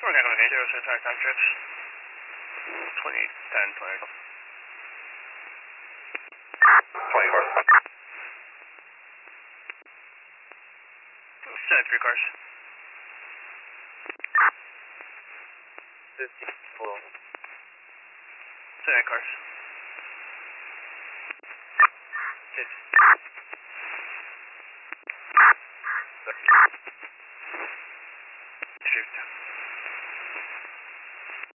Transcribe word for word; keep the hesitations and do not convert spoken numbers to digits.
We're not going to zero six our time trips. twenty, ten, twenty. twenty cars. Set three cars. fifty, full. Seven cars.